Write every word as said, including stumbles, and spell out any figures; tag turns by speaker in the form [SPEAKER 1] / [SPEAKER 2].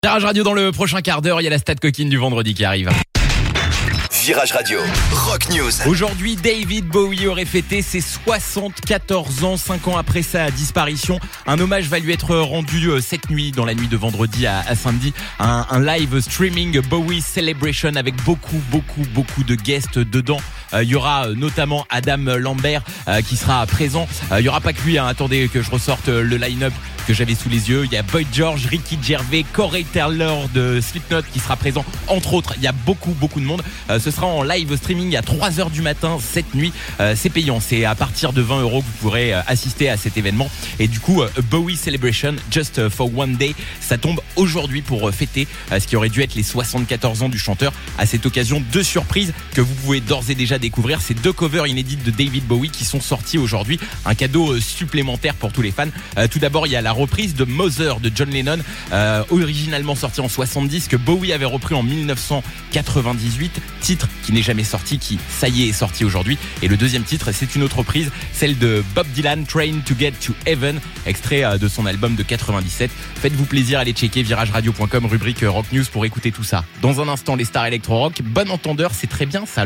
[SPEAKER 1] Virage Radio dans le prochain quart d'heure, il y a la stat coquine du vendredi qui arrive.
[SPEAKER 2] Virage Radio, Rock News.
[SPEAKER 1] Aujourd'hui, David Bowie aurait fêté ses soixante-quatorze ans, cinq ans après sa disparition. Un hommage va lui être rendu cette nuit, dans la nuit de vendredi à, à samedi. Un, un live streaming Bowie Celebration avec beaucoup, beaucoup, beaucoup de guests dedans. Euh, il y aura notamment Adam Lambert euh, qui sera présent. Euh, il y aura pas que lui, hein. Attendez que je ressorte le line-up que j'avais sous les yeux. Il y a Boy George, Ricky Gervais, Corey Taylor de Slipknot qui sera présent, entre autres. Il y a beaucoup, beaucoup de monde. Euh, ce sera en live streaming à trois heures du matin cette nuit. Euh, c'est payant, c'est à partir de vingt euros que vous pourrez euh, assister à cet événement. Et du coup, euh, Bowie Celebration, Just for One Day, ça tombe aujourd'hui pour euh, fêter euh, ce qui aurait dû être les soixante-quatorze ans du chanteur. À cette occasion, deux surprises que vous pouvez d'ores et déjà découvrir. Ces deux covers inédites de David Bowie qui sont sortis aujourd'hui. Un cadeau euh, supplémentaire pour tous les fans. Euh, tout d'abord, il y a la reprise de Mother de John Lennon, euh, originalement sorti en soixante-dix, que Bowie avait repris en mille neuf cent quatre-vingt-dix-huit, titre qui n'est jamais sorti, qui ça y est est sorti aujourd'hui. Et le deuxième titre, c'est une autre reprise, celle de Bob Dylan, Train to Get to Heaven, extrait euh, de son album de quatre-vingt-dix-sept. Faites-vous plaisir, allez checker virage radio point com, rubrique Rock News pour écouter tout ça. Dans un instant, les stars électro-rock, bon entendeur, c'est très bien ça.